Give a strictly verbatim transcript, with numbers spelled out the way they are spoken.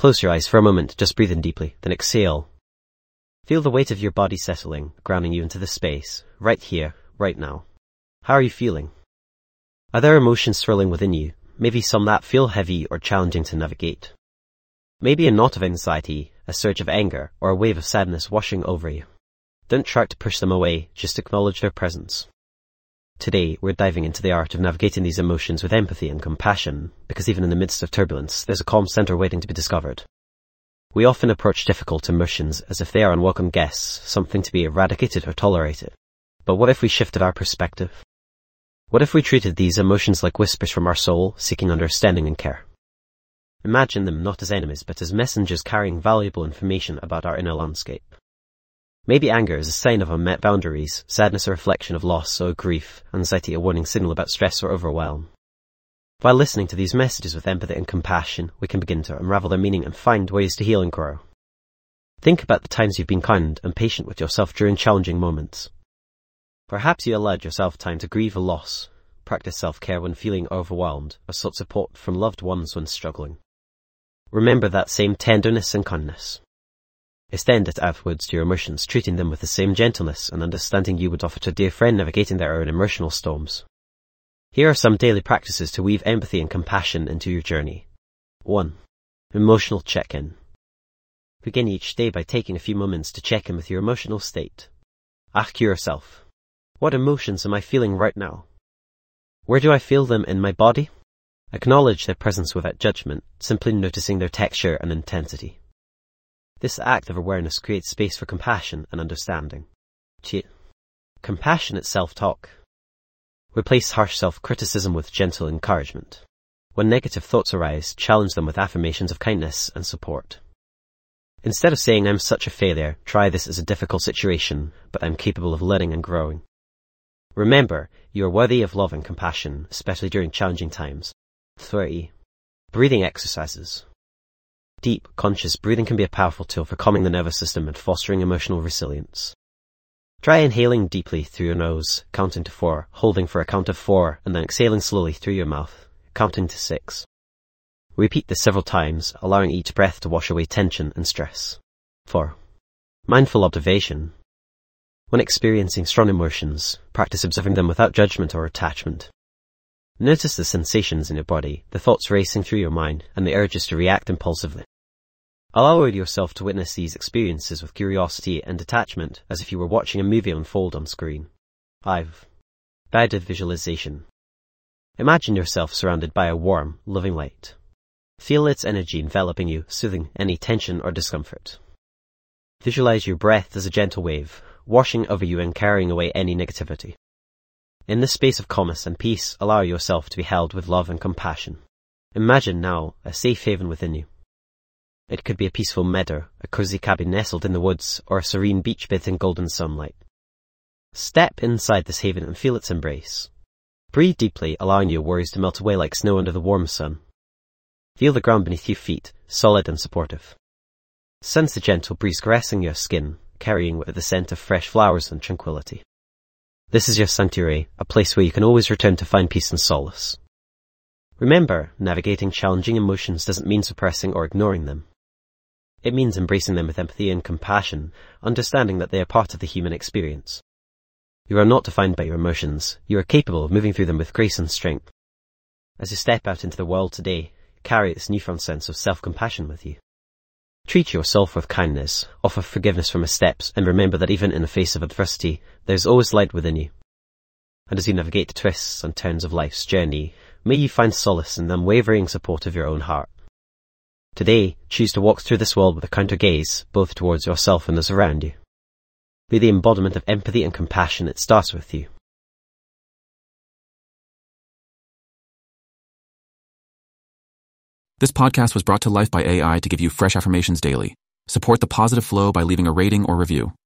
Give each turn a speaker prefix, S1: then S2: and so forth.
S1: Close your eyes for a moment, just breathe in deeply, then exhale. Feel the weight of your body settling, grounding you into the space, right here, right now. How are you feeling? Are there emotions swirling within you, maybe some that feel heavy or challenging to navigate? Maybe a knot of anxiety, a surge of anger, or a wave of sadness washing over you. Don't try to push them away, just acknowledge their presence. Today, we're diving into the art of navigating these emotions with empathy and compassion, because even in the midst of turbulence, there's a calm center waiting to be discovered. We often approach difficult emotions as if they are unwelcome guests, something to be eradicated or tolerated. But what if we shifted our perspective? What if we treated these emotions like whispers from our soul, seeking understanding and care? Imagine them not as enemies, but as messengers carrying valuable information about our inner landscape. Maybe anger is a sign of unmet boundaries, sadness a reflection of loss or grief, anxiety a warning signal about stress or overwhelm. While listening to these messages with empathy and compassion, we can begin to unravel their meaning and find ways to heal and grow. Think about the times you've been kind and patient with yourself during challenging moments. Perhaps you allowed yourself time to grieve a loss, practice self-care when feeling overwhelmed, or sought support from loved ones when struggling. Remember that same tenderness and kindness. Extend it outwards to your emotions, treating them with the same gentleness and understanding you would offer to a dear friend navigating their own emotional storms. Here are some daily practices to weave empathy and compassion into your journey. one. Emotional check-in. Begin each day by taking a few moments to check in with your emotional state. Ask yourself, what emotions am I feeling right now? Where do I feel them in my body? Acknowledge their presence without judgment, simply noticing their texture and intensity. This act of awareness creates space for compassion and understanding. two. Compassionate self-talk. Replace harsh self-criticism with gentle encouragement. When negative thoughts arise, challenge them with affirmations of kindness and support. Instead of saying, I'm such a failure, try this as a difficult situation, but I'm capable of learning and growing. Remember, you are worthy of love and compassion, especially during challenging times. three. Breathing exercises. Deep, conscious breathing can be a powerful tool for calming the nervous system and fostering emotional resilience. Try inhaling deeply through your nose, counting to four, holding for a count of four, and then exhaling slowly through your mouth, counting to six. Repeat this several times, allowing each breath to wash away tension and stress. four. Mindful observation. When experiencing strong emotions, practice observing them without judgment or attachment. Notice the sensations in your body, the thoughts racing through your mind, and the urges to react impulsively. Allow yourself to witness these experiences with curiosity and detachment, as if you were watching a movie unfold on screen. five. Guided visualization. Imagine yourself surrounded by a warm, loving light. Feel its energy enveloping you, soothing any tension or discomfort. Visualize your breath as a gentle wave, washing over you and carrying away any negativity. In this space of calmness and peace, allow yourself to be held with love and compassion. Imagine now a safe haven within you. It could be a peaceful meadow, a cozy cabin nestled in the woods, or a serene beach bathed in golden sunlight. Step inside this haven and feel its embrace. Breathe deeply, allowing your worries to melt away like snow under the warm sun. Feel the ground beneath your feet, solid and supportive. Sense the gentle breeze caressing your skin, carrying with it the scent of fresh flowers and tranquility. This is your sanctuary, a place where you can always return to find peace and solace. Remember, navigating challenging emotions doesn't mean suppressing or ignoring them. It means embracing them with empathy and compassion, understanding that they are part of the human experience. You are not defined by your emotions. You are capable of moving through them with grace and strength. As you step out into the world today, carry this newfound sense of self-compassion with you. Treat yourself with kindness, offer forgiveness for missteps, and remember that even in the face of adversity, there is always light within you. And as you navigate the twists and turns of life's journey, may you find solace in the unwavering support of your own heart. Today, choose to walk through this world with a counter gaze, both towards yourself and those around you. Be the embodiment of empathy and compassion. It starts with you.
S2: This podcast was brought to life by A I to give you fresh affirmations daily. Support the positive flow by leaving a rating or review.